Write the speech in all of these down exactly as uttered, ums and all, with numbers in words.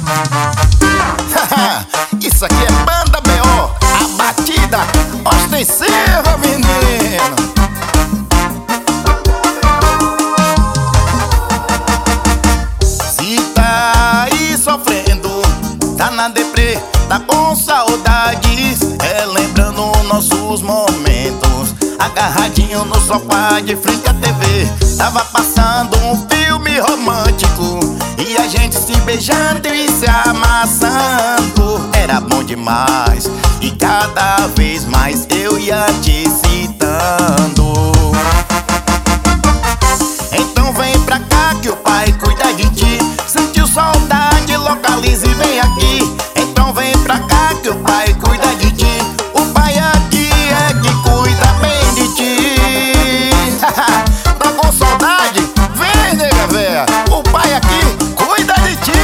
Isso aqui é Banda B O, a batida ostensiva, menino. Se tá aí sofrendo, tá na deprê, tá com saudades, relembrando nossos momentos, agarradinho no sofá de frente à T V. Tava passando um filme romântico e a gente se beijando e se amassando. Era bom demais e cada vez mais eu ia te citando. Então vem pra cá que o pai cuida de ti. Sentiu saudade, localize e vem aqui. Então vem pra cá que o pai cuida de ti. O pai aqui é que cuida bem de ti. Tá com saudade? Vem, nega véia, o pai aqui cuida de ti.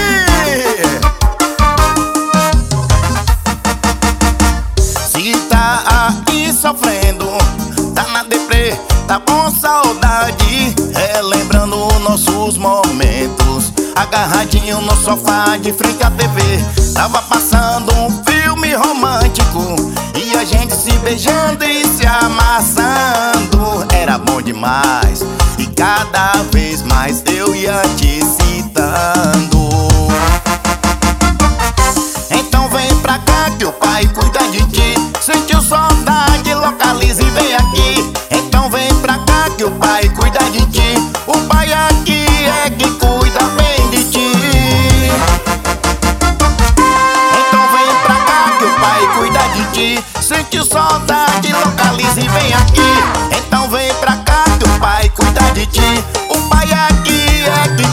Se tá aí sofrendo, tá na deprê, tá com saudade, relembrando nossos momentos, agarradinho no sofá de frente à T V. Tava passando um filme romântico e a gente se beijando e se amassando. Era bom demais e cada vez mais eu ia te citando. Então vem pra cá que o pai cuida de ti. Sentiu saudade, localize e vem aqui. Então vem pra cá que o pai cuida de ti. O pai aqui é que cuida bem de ti. Então vem pra cá que o pai cuida de ti. Sentiu saudade, localize e vem aqui. Então vem pra cá que o pai cuida de ti. O pai aqui é que